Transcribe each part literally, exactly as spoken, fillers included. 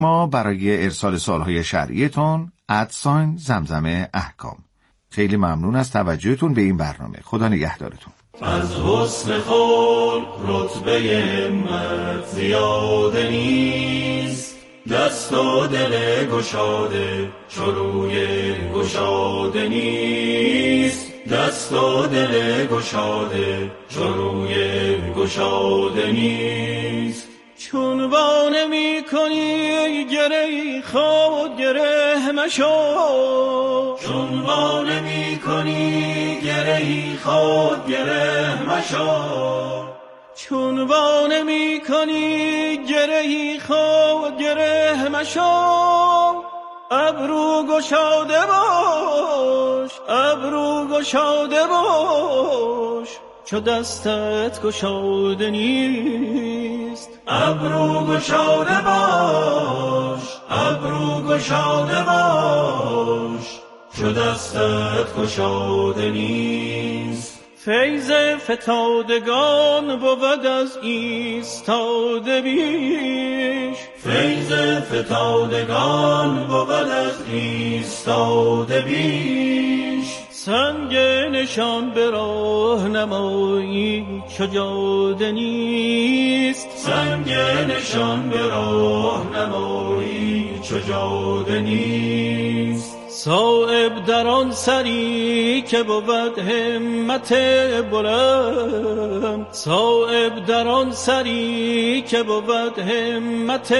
ما برای ارسال سوالهای شرعیتون ادساین زمزمه احکام. خیلی ممنون از توجهتون به این برنامه. خدا نگهدارتون. از حسن خلق رتبه همت زیاده نیست، دست و دل گشاده چروی گشاده نیست، دست و دل گشاده چروی گشاده نیست. چون وانه می کنی گره خود گره مشو، چون وانه می کنی گره خود گره مشو، چون وانه می کنی گره خود گره مشو. ابرو گشاده باش، ابرو گشاده باش، چو دستت گشاده نیست. ابرو گشاده باش، ابرو گشاده باش، چو دستت گشاده نیست. فیض فتادگان بود از ایستاده بیش، فیض فتادگان بود از ایستاده بیش. سنگ نشان به راه نمایی چو جاده نیست، سنگ نشان به راه نمایی چو جاده نیست. صایب در آن سری که بود همت بلند، صایب در آن سری که بود همت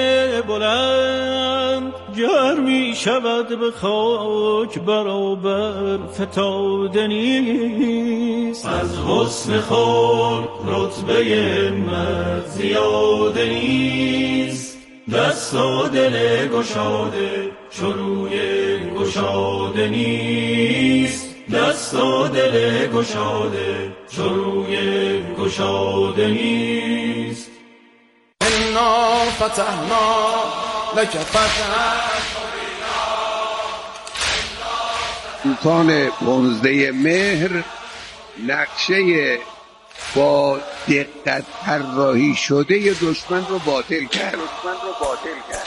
بلند. گر می شود به خاک برابر فتاده نیست. از حسن خلق رتبه همت زیاده نیست، دست و دل گشاده چروی گشاده نیست، دست و دل گشاده چروی گشاده نیست. انا فتحنا لك فتحا. سلطان پانزده مهر نقشه با دقت طراحی شده ی دشمن رو باطل کرد، دشمن رو باطل کرد.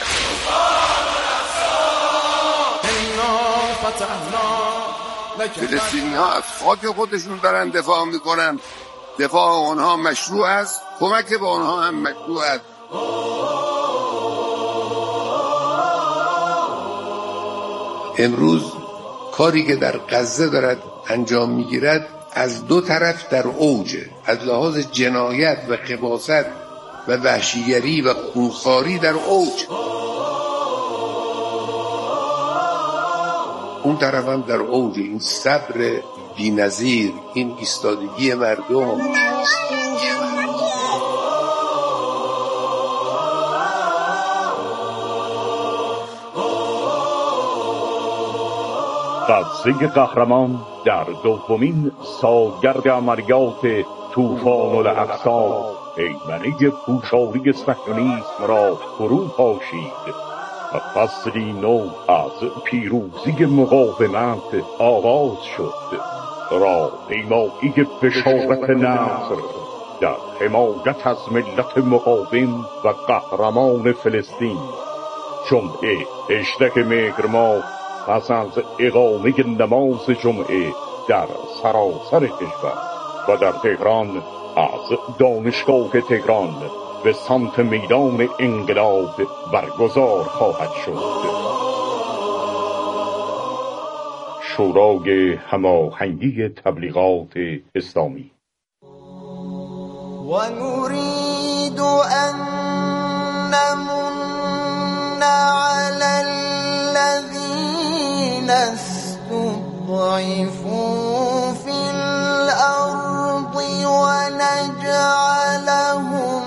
فلسطینی ها از خاک خودشون دارن دفاع میکنن، دفاع آنها مشروع است، کمک به آنها هم مشروع است. امروز کاری که در غزه دارد انجام میگیرد از دو طرف در اوجه، از لحاظ جنایت و خباثت و وحشیگری و خونخواری در اوج، اون طرف هم در اوج. این صبر بی‌نظیر، این ایستادگی مردم. غزه قهرمان در دومین سالگرد عملیات طوفان الاقصی پیمنه پوشالی صهیونیسم را فرو پاشید و فصلی نو از پیروزی مقاومت آغاز شد. راهپیمایی بشارت نصر در حمایت از ملت مقاوم و قهرمان فلسطین. جمعه هجدهم مهر ماه پس از اقامه نماز جمعه در سراسر کشور و در تهران، از دانشگاه تهران به سمت میدان انقلاب برگزار خواهد شد. شورای هماهنگی تبلیغات اسلامی. و نريد ان نمن على الذين استضعفوا في الارض ونجعلهم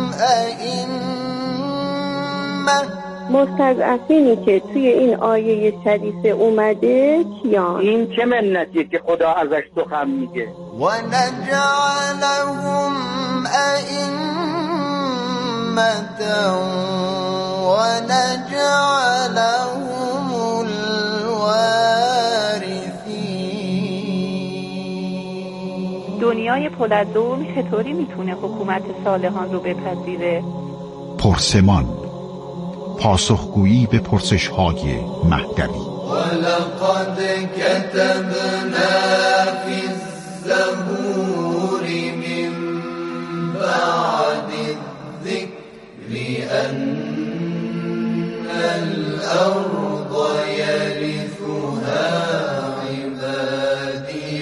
ائمه. مستضعفینی که توی این آیه شریفه اومده کیان؟ این چه منتیه که خدا ازش سخن میگه؟ و نجعلهم ائمة و نجعلهم الوارثین. دنیای پولادوم چطوری میتونه حکومت صالحان رو بپذیره؟ پرسمان پاسخگویی به پرسش‌های مهدوی. ولقد كتبنا في الزبور من بعد الذكر أن الأرض يرثها عبادي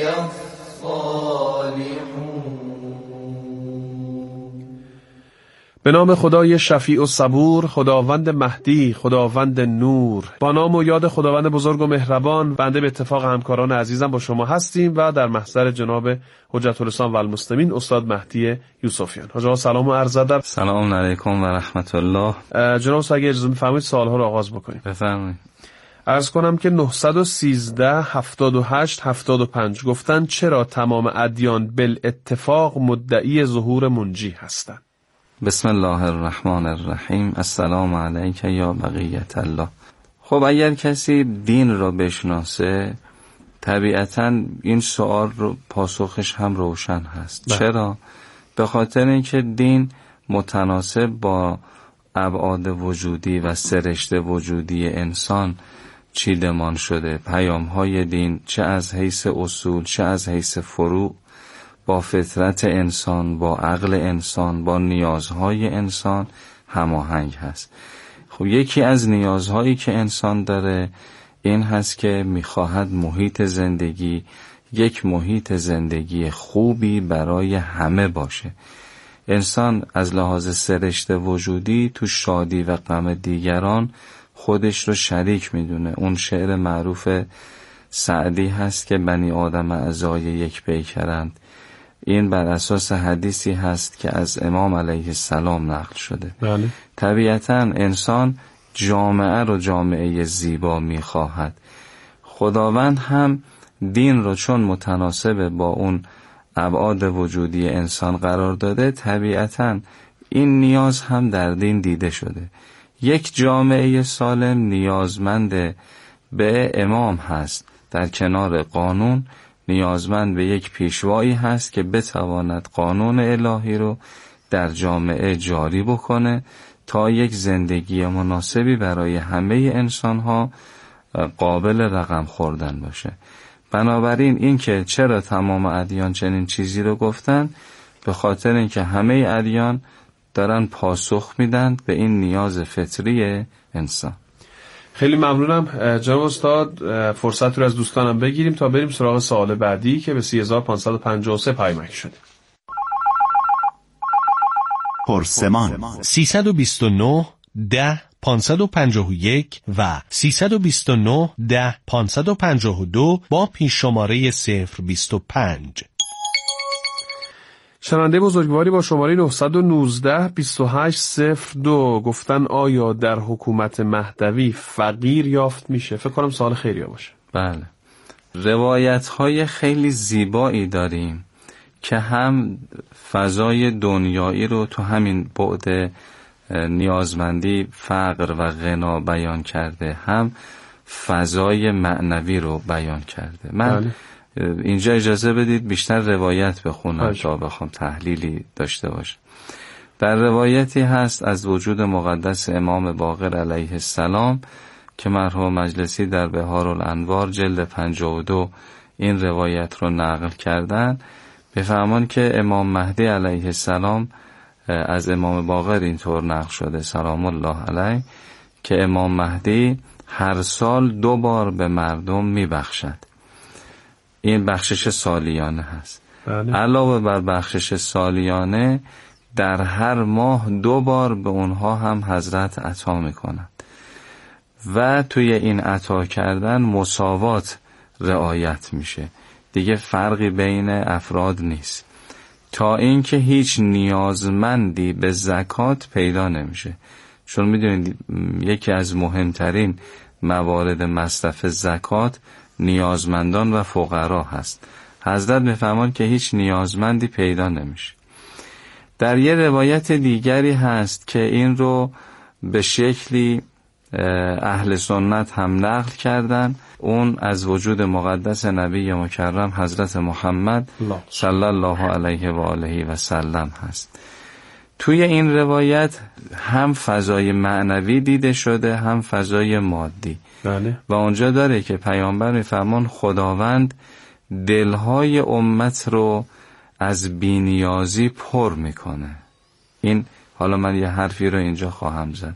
به نام خدای شفیع و صبور، خداوند مهدی، خداوند نور. با نام و یاد خداوند بزرگ و مهربان، بنده به اتفاق همکاران عزیزم با شما هستیم و در محضر جناب حجت الاسلام و المسلمین استاد مهدی یوسفیان. حاج سلام و عرض ادب. سلام علیکم و رحمت الله. جناب استاد اگه اجازه می‌فرمایید سوال‌ها رو آغاز بکنیم. بفرمایید. عرض کنم که نهصد و سیزده هفتاد و هشت هفتاد و پنج گفتن چرا تمام ادیان بالاتفاق مدعی ظهور منجی هستند؟ بسم الله الرحمن الرحیم. السلام علیک یا بقیت الله. خب اگر کسی دین را بشناسه طبیعتاً این سوال رو پاسخش هم روشن هست. بله. چرا؟ به خاطر اینکه دین متناسب با ابعاد وجودی و سرشت وجودی انسان چیدمان شده. پیام‌های دین چه از حیث اصول چه از حیث فروع با فطرت انسان، با عقل انسان، با نیازهای انسان هماهنگ هست. خب یکی از نیازهایی که انسان داره این هست که میخواهد محیط زندگی یک محیط زندگی خوبی برای همه باشه. انسان از لحاظ سرشت وجودی تو شادی و غم دیگران خودش رو شریک میدونه. اون شعر معروف سعدی هست که بنی آدم اعضای یک پیکرند. این بر اساس حدیثی هست که از امام علیه السلام نقل شده. بله. طبیعتاً انسان جامعه رو جامعه زیبا میخواهد. خداوند هم دین رو چون متناسب با اون ابعاد وجودی انسان قرار داده، طبیعتاً این نیاز هم در دین دیده شده. یک جامعه سالم نیازمند به امام هست، در کنار قانون نیازمند به یک پیشوایی هست که بتواند قانون الهی رو در جامعه جاری بکنه تا یک زندگی مناسبی برای همه انسانها قابل رقم خوردن باشه. بنابراین این که چرا تمام ادیان چنین چیزی رو گفتن، به خاطر اینکه همه ادیان دارن پاسخ میدن به این نیاز فطری انسان. خیلی ممنونم جناب استاد. فرصت رو از دوستانم بگیریم تا بریم سراغ سوال بعدی که به سی هزار و پانصد و پنجاه و سه پیامک شده. پرسمان سیصد و بیست و نه ده پانصد و پنجاه و یک و سیصد و بیست و نه ده پانصد و پنجاه و دو با پیش شماره صفر بیست و پنج. شنونده بزرگواری با شماره نهصد و نوزده بیست و هشت صفر دو گفتن آیا در حکومت مهدوی فقیر یافت میشه؟ فکر کنم سوال خیریه باشه. بله. روایت های خیلی زیبایی داریم که هم فضای دنیایی رو تو همین بعد نیازمندی فقر و غنا بیان کرده، هم فضای معنوی رو بیان کرده. من بله. اینجا اجازه بدید بیشتر روایت بخونم تا بخوام تحلیلی داشته باشم. در روایتی هست از وجود مقدس امام باقر علیه السلام که مرحوم مجلسی در بهار الانوار جلد پنجاه و دو این روایت رو نقل کردن. بفرمان که امام مهدی علیه السلام از امام باقر اینطور نقل شده سلام الله علیه که امام مهدی هر سال دو بار به مردم میبخشد. این بخشش سالیانه هست. بله. علاوه بر بخشش سالیانه در هر ماه دو بار به اونها هم حضرت عطا میکنند و توی این عطا کردن مساوات رعایت میشه، دیگه فرقی بین افراد نیست، تا اینکه هیچ نیازمندی به زکات پیدا نمیشه. چون میدونید یکی از مهمترین موارد مصرف زکات نیازمندان و فقرا هست. حضرت میفرمان که هیچ نیازمندی پیدا نمیشه. در یه روایت دیگری هست که این رو به شکلی اهل سنت هم نقل کردن. اون از وجود مقدس نبی مکرم حضرت محمد صلی الله علیه و آله و سلم هست توی این روایت هم فضای معنوی دیده شده هم فضای مادی. بله. و اونجا داره که پیامبر میفرمان خداوند دلهای امت رو از بی‌نیازی پر میکنه. این حالا من یه حرفی رو اینجا خواهم زد.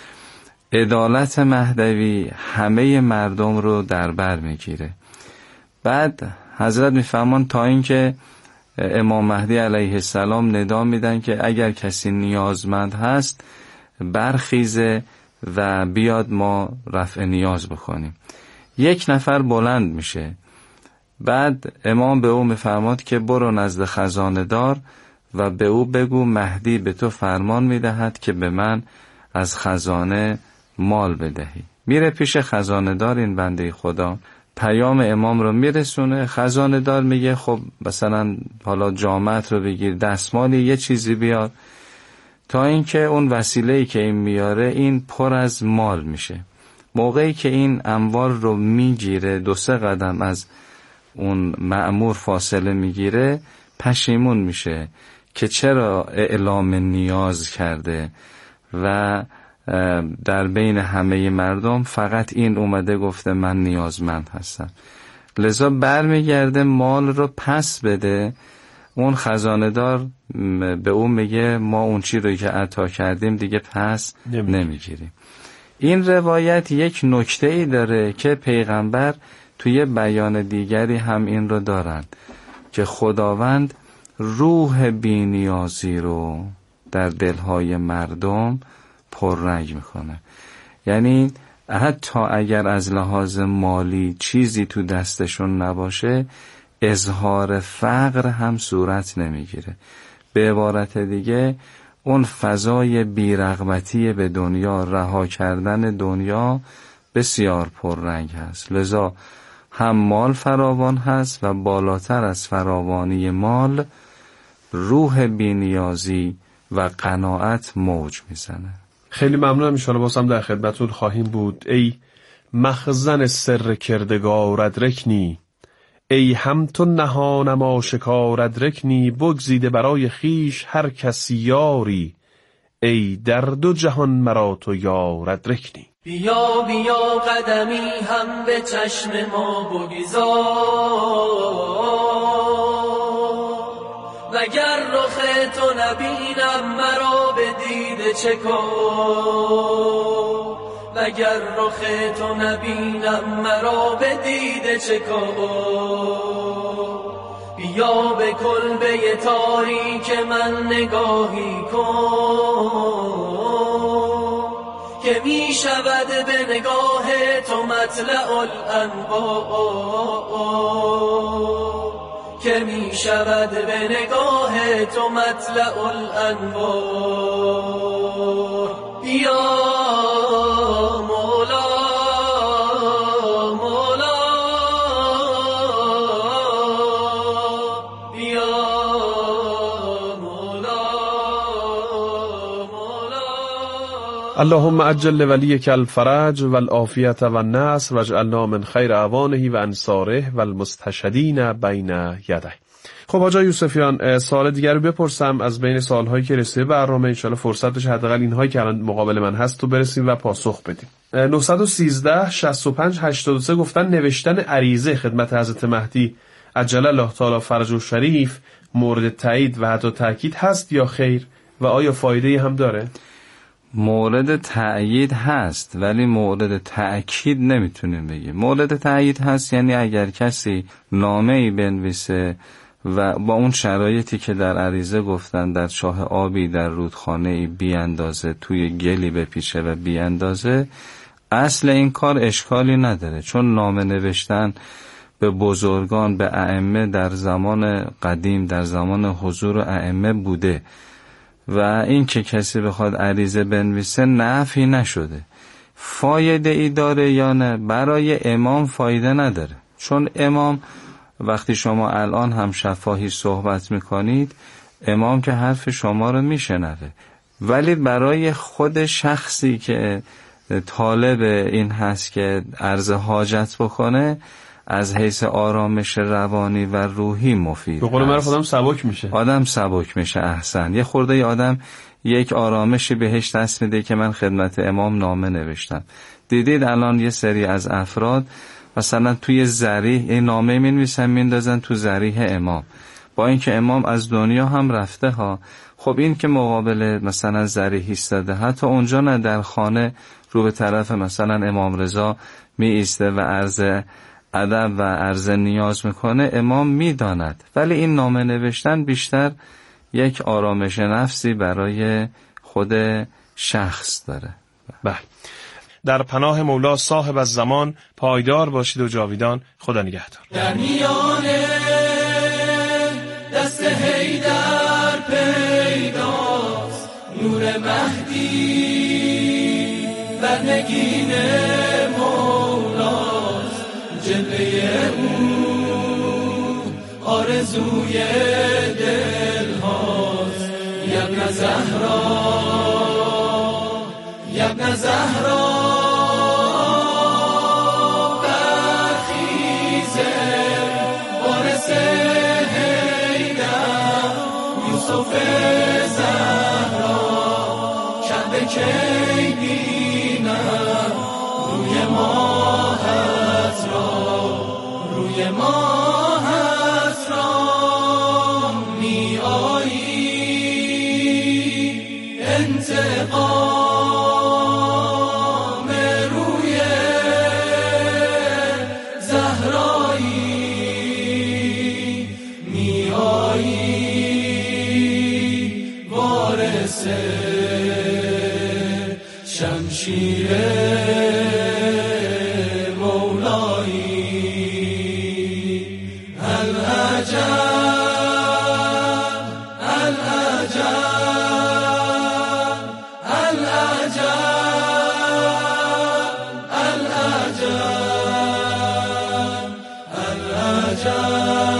عدالت مهدوی همه مردم رو در بر میگیره. بعد حضرت میفرمان تا اینکه امام مهدی علیه السلام ندا میدن که اگر کسی نیازمند هست برخیزه و بیاد ما رفع نیاز بکنیم. یک نفر بلند میشه، بعد امام به او میفرماد که برو نزد خزانه دار و به او بگو مهدی به تو فرمان میدهد که به من از خزانه مال بدهی. میره پیش خزانه دار این بنده خدا، پیام امام رو میرسونه. خزانه دار میگه خب مثلا حالا جامعت رو بگیر، دستمالی یه چیزی بیار، تا اینکه اون وسیله‌ای که این میاره این پر از مال میشه. موقعی که این اموال رو میگیره دو سه قدم از اون مأمور فاصله میگیره، پشیمون میشه که چرا اعلام نیاز کرده و در بین همه مردم فقط این اومده گفته من نیازمند هستم. لذا برمیگرده مال رو پس بده. اون خزانه دار به اون میگه ما اون چی رو که عطا کردیم دیگه پس نمیگیریم. این روایت یک نکته ای داره که پیغمبر توی بیان دیگری هم این رو دارن که خداوند روح بی‌نیازی رو در دلهای مردم پررنگ میکنه. یعنی حتی اگر از لحاظ مالی چیزی تو دستشون نباشه، اظهار فقر هم صورت نمیگیره. به عبارت دیگه اون فضای بیرغبتی به دنیا، رها کردن دنیا بسیار پررنگ هست. لذا هم مال فراوان هست و بالاتر از فراوانی مال روح بی‌نیازی و قناعت موج میزنه. خیلی ممنونم. ان شاءالله بازم در خدمتتون خواهیم بود. ای مخزن سر کردگارت رکنی، ای هم تو نهانم آشکارت رکنی، بگزیده برای خیش هر کسی یاری، ای در دو جهان مرا تو یارت رکنی. بیا بیا قدمی هم به چشم ما بگذار، وگر رخ تو نبینم مرا به دیده چه کار، وگر رخ تو نبینم مرا به دیده چه کار. بیا به کلبه تاریک من نگاهی کن، که می شود به نگاه تو مطلع الانوار، که می شود به نگاه تو مطلع الانوار. بیا مولا مولا، بیا مولا مولا. اللهم عجل لولیک الفرج والعافیت والنصر واجعلنا من خیر اعوانه و انصاره والمستشهدین بین یدیه. خب آقا یوسفیان، سوال دیگر رو بپرسم از بین سوال‌هایی که رسیده برنامه. ان شاءالله فرصت بشه حداقل اینهایی که الان مقابل من هست تو برسیم و پاسخ بدیم. نه یک سه شصت و پنج هشتاد و سه گفتن نوشتن عریضه خدمت حضرت مهدی عجل الله تعالی فرجه شریف مورد تایید و حتی تاکید هست یا خیر، و آیا فایده‌ای هم داره؟ مورد تأیید هست ولی مورد تأکید نمیتونیم بگیم. مورد تأیید هست یعنی اگر کسی نامه‌ای بنویسه و با اون شرایطی که در عریضه گفتن، در چاه آبی در رودخانه‌ای بیاندازه، توی گلی بپیچه و بیاندازه، اصل این کار اشکالی نداره، چون نامه نوشتن به بزرگان، به ائمه در زمان قدیم، در زمان حضور ائمه بوده و این که کسی بخواد عریضه بنویسه نفی نشده. فایده ای داره یا نه؟ برای امام فایده نداره، چون امام وقتی شما الان هم شفاهی صحبت میکنید، امام که حرف شما رو میشنوه، ولی برای خود شخصی که طالب این هست که عرض حاجت بکنه، از حیث آرامش روانی و روحی مفید. به قول من خودم سبک میشه. آدم سبک میشه. احسن. یه خورده ی آدم یک آرامشی بهش دست میده که من خدمت امام نامه نوشتم. دیدید الان یه سری از افراد مثلا توی ضریح این نامه می‌نویسن میندازن تو ضریح امام، با اینکه امام از دنیا هم رفته ها. خب این که مقابل مثلا ضریح ایستاده، حتی اونجا نه، در خانه رو به طرف مثلا امام رضا می ایسته و عرض ادب و عرض نیاز میکنه، امام میداند. ولی این نامه نوشتن بیشتر یک آرامش نفسی برای خود شخص داره. بله. در پناه مولا صاحب از زمان پایدار باشید و جاویدان. خدا نگهدار. در میان دست حیدر پیداست نور مهدی بر نگین مولاست، جلوه او آرزوی دل هاست. یبن زهرا یبن زهرا برخیزه وارث حیدر یوسف زهرا شب کی بینم روی ماهت را روی ماهت را می آیی انتقام شمشیر مولایی. العجب العجب العجب العجب العجب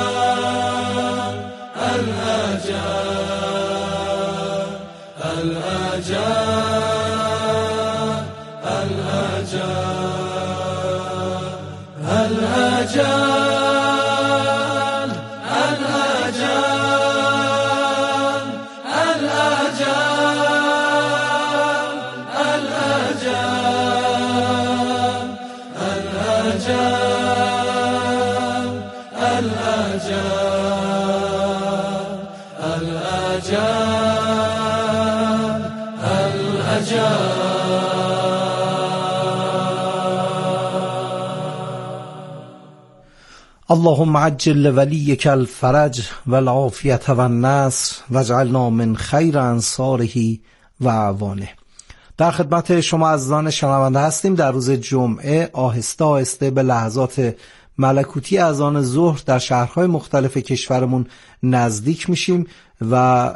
اللهم عجل لولیک الفرج والعافیة والنصر واجعلنا من خیر انصاره و اعوانه. در خدمت شما عزیزان شنونده هستیم. در روز جمعه آهسته آهسته به لحظات ملکوتی اذان ظهر در شهرهای مختلف کشورمون نزدیک میشیم و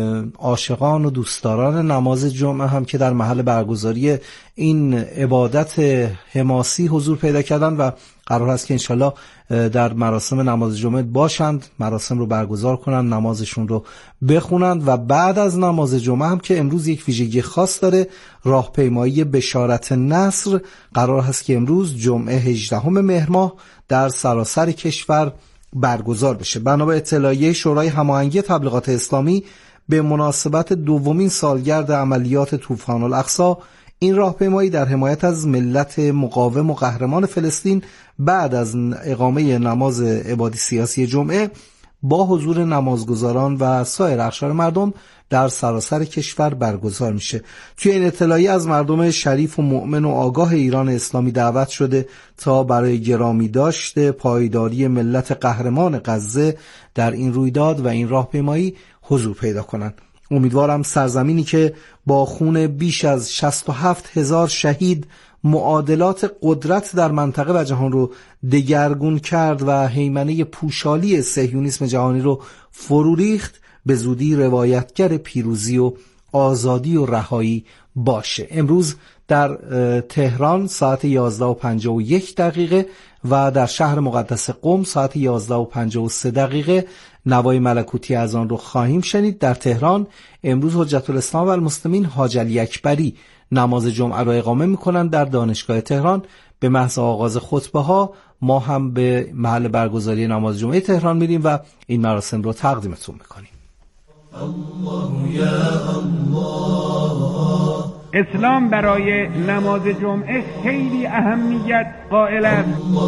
عاشقان و دوستداران نماز جمعه هم که در محل برگزاری این عبادت حماسی حضور پیدا کردن و قرار است که انشالله در مراسم نماز جمعه باشند، مراسم رو برگزار کنند، نمازشون رو بخونند و بعد از نماز جمعه هم که امروز یک ویژگی خاص داره، راهپیمایی بشارت نصر قرار هست که امروز جمعه هجدهم مهر ماه در سراسر کشور برگزار بشه. بنا به اطلاعیه شورای هماهنگی تبلیغات اسلامی به مناسبت دومین سالگرد عملیات طوفان الاقصی، این راهپیمایی در حمایت از ملت مقاوم و قهرمان فلسطین بعد از اقامه نماز عبادی سیاسی جمعه با حضور نمازگزاران و سایر اقشار مردم در سراسر کشور برگزار میشه. توی این اطلاعیه از مردم شریف و مؤمن و آگاه ایران اسلامی دعوت شده تا برای گرامی داشته پایداری ملت قهرمان غزه در این رویداد و این راهپیمایی حضور پیدا کنند. امیدوارم سرزمینی که با خون بیش از شصت و هفت هزار شهید معادلات قدرت در منطقه و جهان رو دگرگون کرد و هیمنه پوشالی صهیونیسم جهانی رو فرو ریخت، به زودی روایتگر پیروزی و آزادی و رهایی باشه. امروز در تهران ساعت یازده و پنجاه و یک دقیقه و در شهر مقدس قم ساعت یازده و پنجاه و سه دقیقه نوای ملکوتی از آن رو خواهیم شنید. در تهران امروز حجت الاسلام و المسلمین حاج علی اکبری نماز جمعه را اقامه می‌کنند در دانشگاه تهران. به محض آغاز خطبه ها ما هم به محل برگزاری نماز جمعه تهران میریم و این مراسم رو تقدیمتون میکنیم. اسلام برای نماز جمعه خیلی اهمیت قائل است.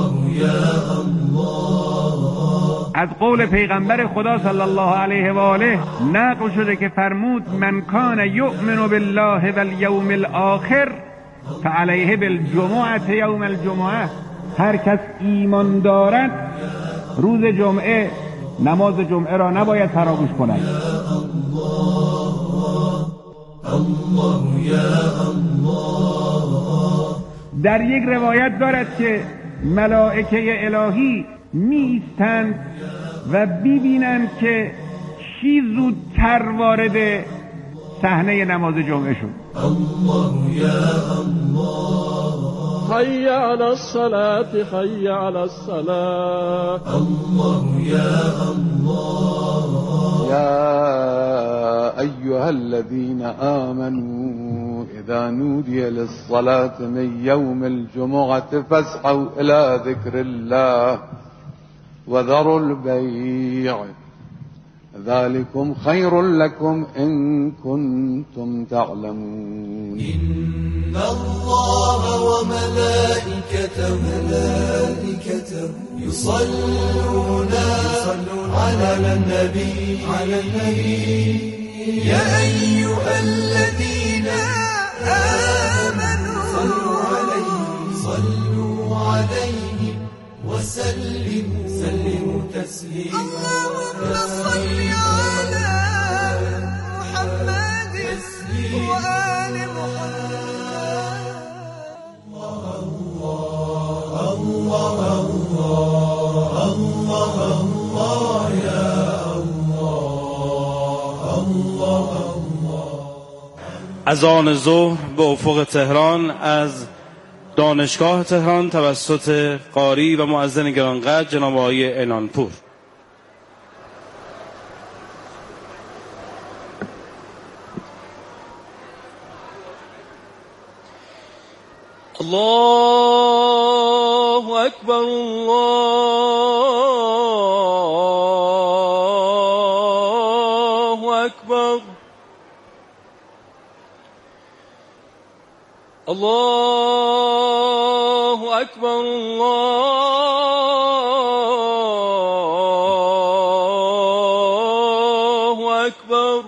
از قول پیغمبر خدا صلی الله علیه و آله نقل شده که فرمود من کان یؤمن بالله والیوم الاخر فعلیه بالجمعه یوم الجمعه. هر کس ایمان دارد روز جمعه نماز جمعه را نباید فراموش کند. در یک روایت دارد که ملائکه الهی میستند و ببینند که چی زودتر وارد صحنه نماز جمعه شد. الله یا الله، حی علی الصلاة، حی علی الصلاة. الله یا الله، یا ایها الذین آمنوا اذا نودی للصلاة من یوم الجمعة فاسعوا الى ذکر الله وذروا البيع ذلكم خير لكم إن كنتم تعلمون. إن الله وملائكته ملائكته يصلون على النبي على النبي يا أيها الذين آمنوا صلوا عليه صلوا عليه وسلموا سلموا تسليما. اللهم صل على محمد وآل محمد. الله الله الله الله الله يا الله الله الله. از آن ظهر به افق تهران از دانشگاه تهران توسط قاری و مؤذن گرانقدر جناب آقای اعلانپور. الله اکبر الله اکبر الله اکبر الله اکبر.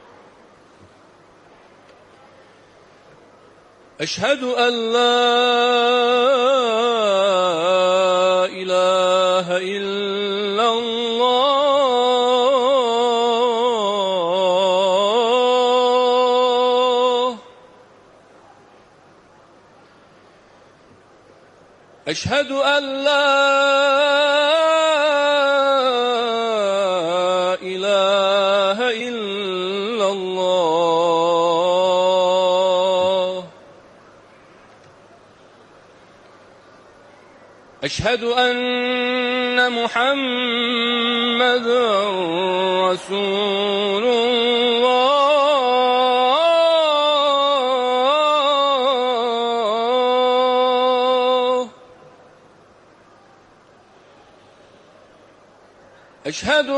اشهد ان لا اله الا الله. اشهد ان لا اله الا الله. اشهد ان محمدا رسول الله. اشهد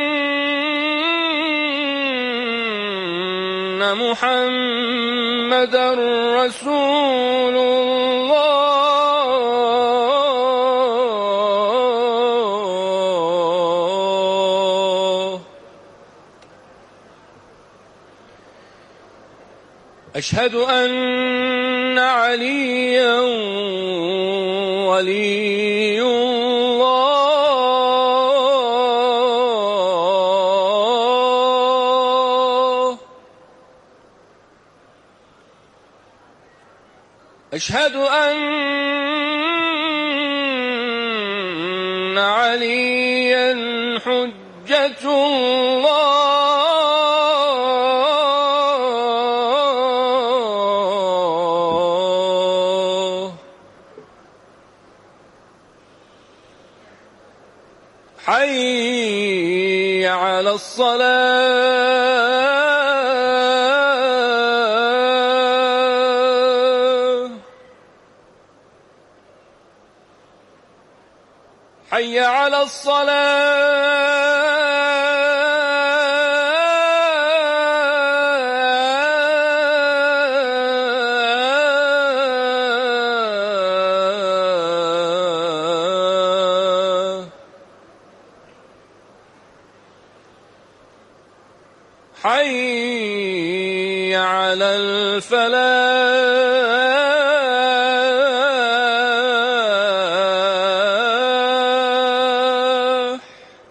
ان محمدا رسول الله. اشهد ان عليا ولي الله. اشهد ان عليا حجة الله. حي على الصلاة. حي على الصلاة. حي على الفلاح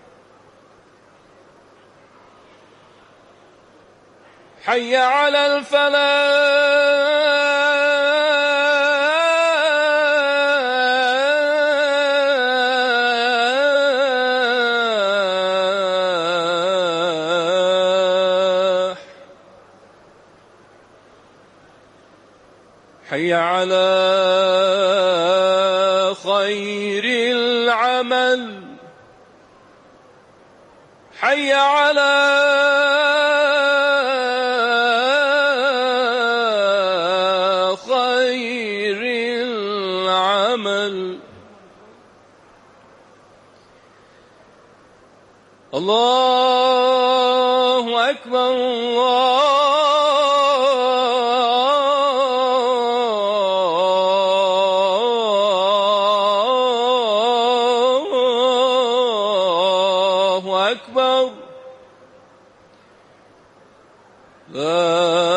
حي على الفلاح حي على خير العمل حي على خير العمل الله أكبر الله أكبر لا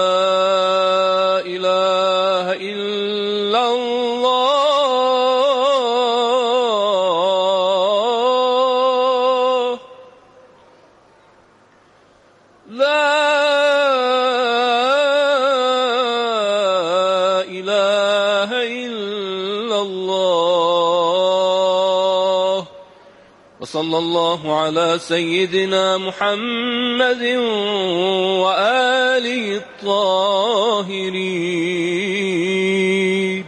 إله إلا الله لا إله إلا الله وصلى الله على سيدنا محمد وآله الطاهرين.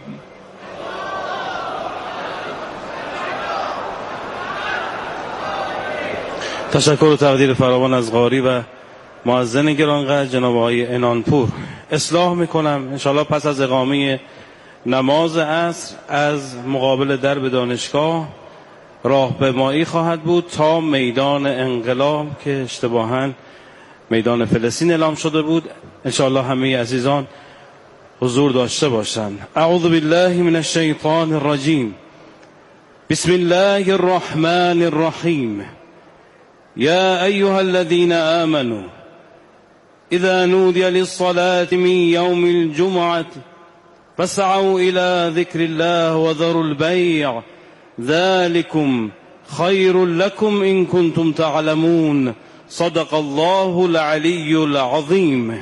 تشکر و تقدیر فراوان از قاری و مؤذن گرانقدر جناب آقای عنانپور. اصلاح میکنم انشاءالله پس از اقامه نماز عصر از مقابل درب دانشگاه راهپیمایی خواهد بود تا میدان انقلاب که اشتباهاً میدان فلسطین اعلام شده بود. انشاءالله همه عزیزان حضور داشته باشند. اعوذ بالله من الشیطان الرجیم. بسم الله الرحمن الرحیم. یا ایها الذین آمنوا اذا نودی للصلاة من یوم الجمعة فاسعوا الى ذکر الله وذروا البیع ذلكم خير لكم إن كنتم تعلمون. صدق الله العلي العظيم.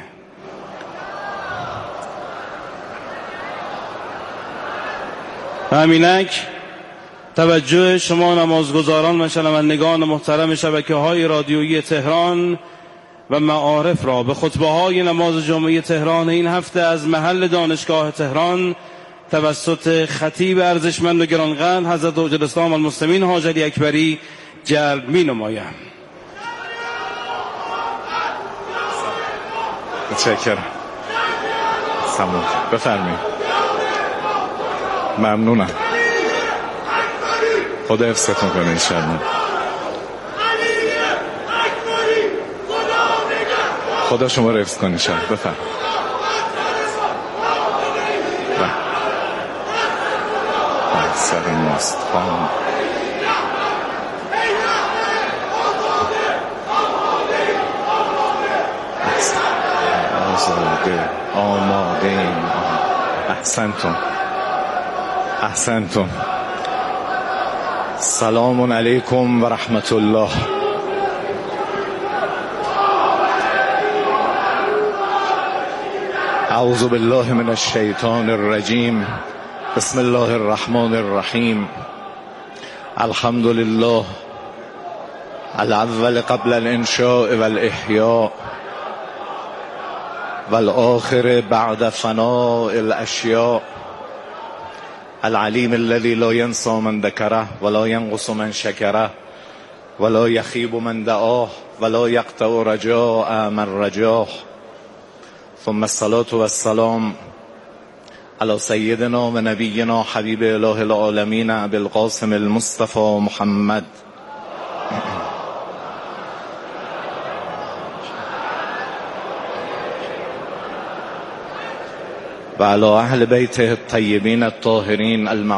همینک توجه شما نمازگزاران و شنوندگان محترم شبکه‌های رادیویی تهران و معارف را به خطبه‌های نماز جمعه تهران این هفته از محل دانشگاه تهران توسط خطیب ارزشمند و گرانقدر حضرت حجة الاسلام المسلمین حاج علی اکبری جلب می‌نمایم. متشکرم. سلام. بفرمایید. ممنونم. خدا حفظتون کنه انشاءالله. خدا شما رو حفظ کنه انشاءالله. بفرمایید. سر ماست خان آزاده آماده این احسنتون احسنتون. سلام علیکم و رحمت الله. اعوذ بالله من الشیطان الرجیم. بسم الله الرحمن الرحیم. الحمد لله الاول قبل الانشاء والاحیاء والآخر بعد فناء الاشیاء العلیم الذي لا ينسى من ذكره ولا ينقص من شكره ولا يخيب من دعاه ولا يقطع رجاء من رجاه. ثم الصلاة والسلام على سيدنا و نبينا حبيب اله العالمين ابي القاسم المصطفى محمد و على اهل بيته الطيبين الطاهرين المعصومين